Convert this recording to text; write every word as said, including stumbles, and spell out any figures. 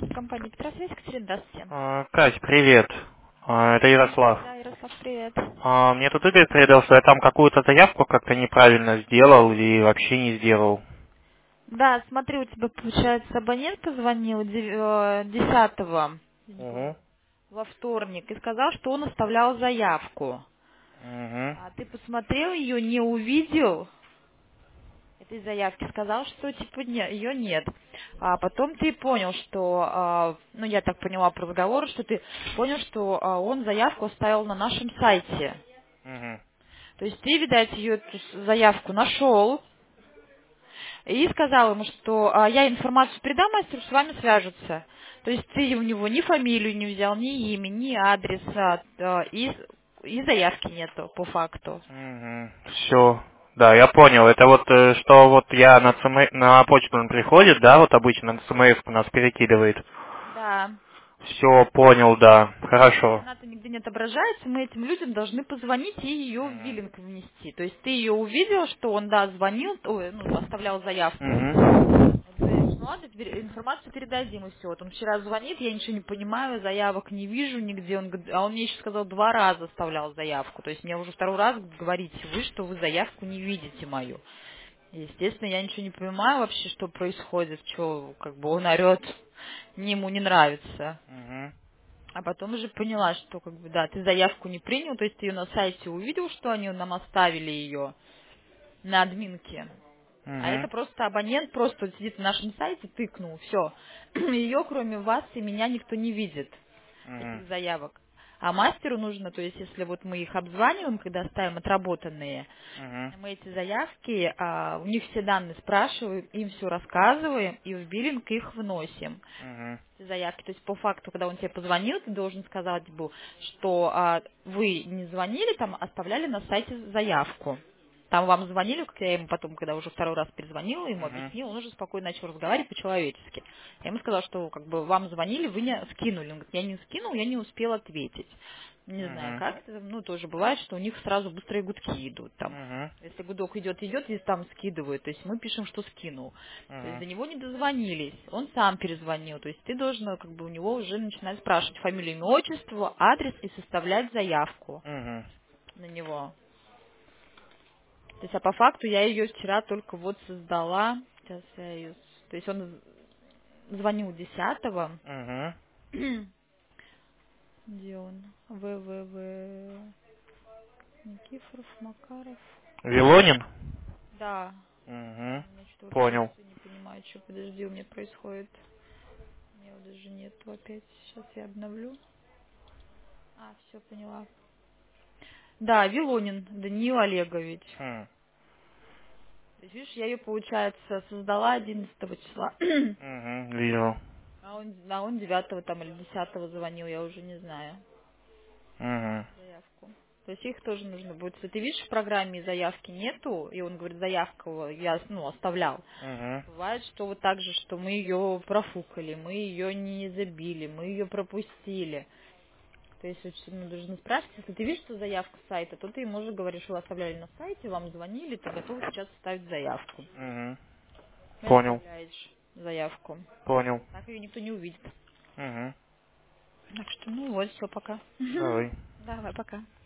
Компания Петросвязь, Екатерина, здравствуйте. А, Кать, привет. А, Это Ярослав. Да, Ярослав, привет. А, Мне тут Игорь передал, что я там какую-то заявку как-то неправильно сделал или вообще не сделал. Да, смотри, у тебя, получается, абонент позвонил дев- э, десятого Угу. во вторник и сказал, что он оставлял заявку. Угу. А ты посмотрел ее, не увидел этой заявки, сказал, что типа не, ее нет. А потом ты понял, что, а, ну я так поняла по разговору, что ты понял, что а, он заявку оставил на нашем сайте. Угу. То есть ты, видать, ее эту с- заявку нашел, и сказал ему, что а, я информацию передам мастеру, с вами свяжутся. То есть ты у него ни фамилию не взял, ни имя, ни адрес, а, а, и, и заявки нету по факту. Угу. Все. Да, я понял. Это вот э, что вот я на, ЦМ на почту он приходит, да, вот обычно на смс нас перекидывает. Да. Все, понял, да. И Хорошо. она-то нигде не отображается, мы этим людям должны позвонить и ее в Угу. биллинг внести. То есть ты ее увидел, что он, да, звонил, ой, ну, оставлял заявку. Угу. Вот говоришь, ну ладно, теперь информацию передадим и все. Вот он вчера звонит, я ничего не понимаю, заявок не вижу нигде. Он, г- а он мне еще сказал, два раза оставлял заявку. То есть мне уже второй раз говорите вы, что вы заявку не видите мою. Естественно, я ничего не понимаю вообще, что происходит, что как бы он орет, мне ему не нравится. Угу. А потом уже поняла, что как бы да, ты заявку не принял, то есть ты ее на сайте увидел, что они нам оставили ее на админке. А это Угу. просто абонент просто вот сидит на нашем сайте, тыкнул, все. Ее, кроме вас и меня, никто не видит, Угу. этих заявок. А мастеру нужно, то есть если вот мы их обзваниваем, когда ставим отработанные, Угу. мы эти заявки, а, у них все данные спрашиваем, им все рассказываем и в биллинг их вносим. Угу. Эти заявки. То есть по факту, когда он тебе позвонил, ты должен сказать был, что а, вы не звонили, там оставляли на сайте заявку. Там вам звонили, как я ему потом, когда уже второй раз перезвонила, ему Угу. объяснила, он уже спокойно начал разговаривать по-человечески. Я ему сказала, что как бы вам звонили, вы не скинули. Он говорит, я не скинул, я не успел ответить. Не знаю, Угу. как это, ну, тоже бывает, что у них сразу быстрые гудки идут там. Угу. Если гудок идет, идет, и там скидывают, то есть мы пишем, что скинул. То есть Угу. до него не дозвонились, он сам перезвонил. То есть ты должен как бы у него уже начинать спрашивать фамилию, имя, отчество, адрес и составлять заявку Угу. на него. То есть, а по факту я ее вчера только вот создала. Сейчас я ее... То есть он звонил десятого. Угу. Где он? В В В Никифоров, Макаров. Вилонин? Да. Угу. У меня что-то вот Понял. функции не понимаю, что, подожди, у меня происходит. У меня его даже нету опять. Сейчас я обновлю. А, все, поняла. Да, Вилонин Даниил Олегович. Хм. То есть, видишь, я ее, получается, создала одиннадцатого числа. Угу. Вижу. А он, а он девятого там или десятого звонил, я уже не знаю. Угу. Заявку. То есть их тоже нужно будет. Если ты видишь, в программе заявки нету, и он говорит, заявку я ну, оставлял. Угу. Бывает, что вот так же, что мы ее профукали, мы ее не забили, мы ее пропустили. То есть очень ну, нужно спрашивать, если ты видишь, что заявка с сайта, то ты ему уже говоришь, что вы оставляли на сайте, вам звонили, ты готов сейчас оставить заявку. Угу. И Понял. оставляешь заявку. Понял. Так ее никто не увидит. Угу. Так что, ну вот, все, пока. Давай. Давай, пока.